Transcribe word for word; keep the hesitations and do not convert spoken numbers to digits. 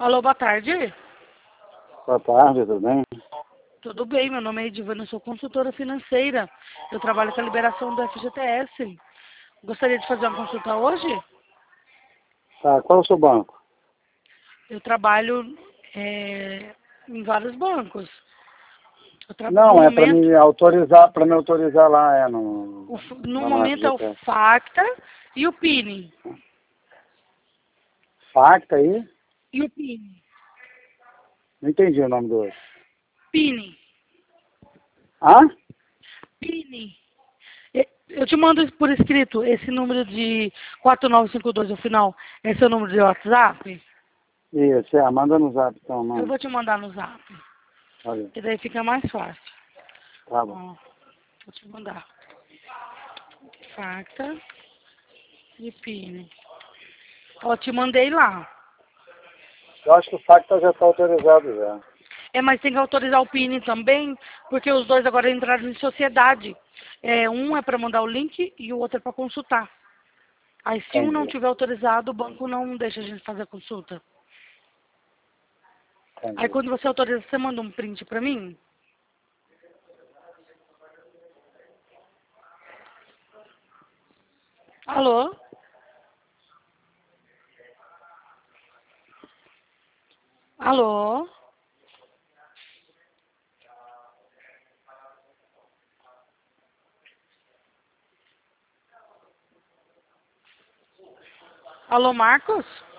Alô, boa tarde. Boa tarde, tudo bem? Tudo bem, meu nome é Edivana, eu sou consultora financeira. Eu trabalho com a liberação do F G T S. Gostaria de fazer uma consulta hoje? Tá, qual é o seu banco? Eu trabalho é, em vários bancos. Eu tra... Não, no é para momento, me autorizar, para me autorizar lá, é no, o, f- no lá no momento é o F G T S. FACTA e o PIN. Facta aí? E o PIN. Não entendi o nome do outro. PIN. Hã? PIN. E- Eu te mando por escrito esse número de quatro nove cinco dois no final. Esse é o número de WhatsApp? Isso, é, manda no zap então, Eu mano. vou te mandar no zap. Olha, Que daí fica mais fácil. tá bom. Ó, vou te mandar. Facta e PIN. Ó, te mandei lá. Eu acho que o Facta já está autorizado já. É, mas tem que autorizar o PIN também, porque os dois agora entraram em sociedade. É, um é para mandar o link e o outro é para consultar. Aí se um não Entendi, tiver autorizado, o banco não deixa a gente fazer a consulta. Aí entendi. quando você autoriza, você manda um print para mim? Alô? Alô? Alô, Marcos?